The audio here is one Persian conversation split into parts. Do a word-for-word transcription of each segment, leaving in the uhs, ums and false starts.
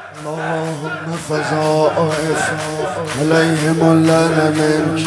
اللهم فضائف عليهم اللعنة منك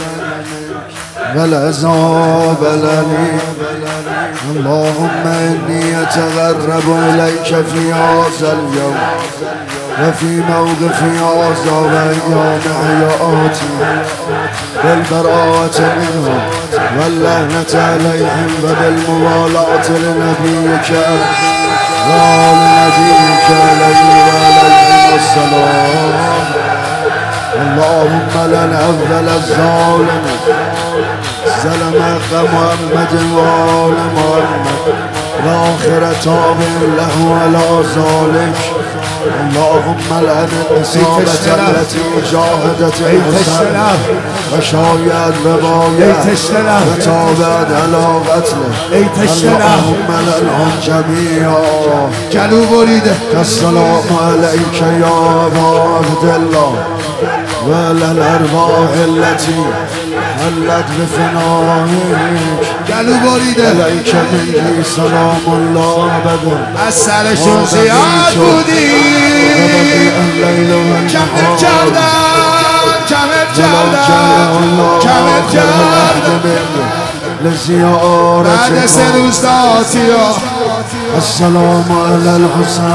والعذاب الأليم. اللهم إني أتغرب إليك في هذا اليوم وفي موقف هذا وأيام حياتي بالبراءة منهم واللعنة عليهم وبالموالاة لنبيك وآل نبيك عليه وعليهم السلام. اللهم لن أفضل الظالم ظلم محمد وآل محمد وآخر تابع له ولا ذلك. اللهم لعن الإصابة التي جاهدت الحسن وشايد رباية وتابعت على قتله. اللهم لعنهم جميعا. السلام عليك يا أبا عبد الله وعلى الأرواح التي حلت بفنائك. عليك مني سلام الله أبدا. از سرشون زیاد بودی کمت کردم کمت کردم کمت کردم لزيارتك بعد سه روز داتی. السلام على الحسين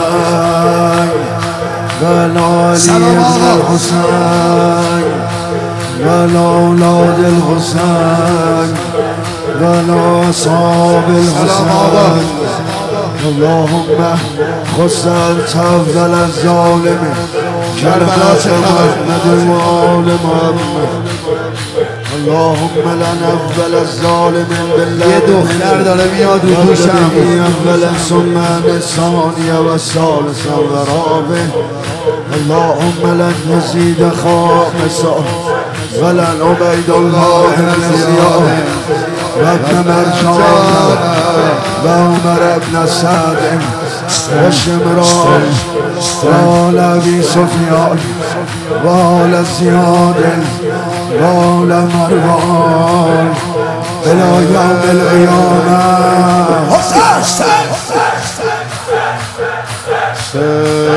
وعلى علي بن الحسين وعلى أولاد الحسين وعلى أصحاب الحسين. اللهم خص أنت أفضل الظالمين كربلاء محمد وآل محمد. اللهم لن أفضل الظالمين بالله. یه دختر داره میاد رو دوشم. أفضل ثم الثانية والثالثة والرابع. اللهم لن يزيد خامسا ولن عبيد الله بن زياد وابن مرجان وعمر بن سعد وشمران وآل أبي سفيان وآل زياد وآل مروان إلى يوم القيامة.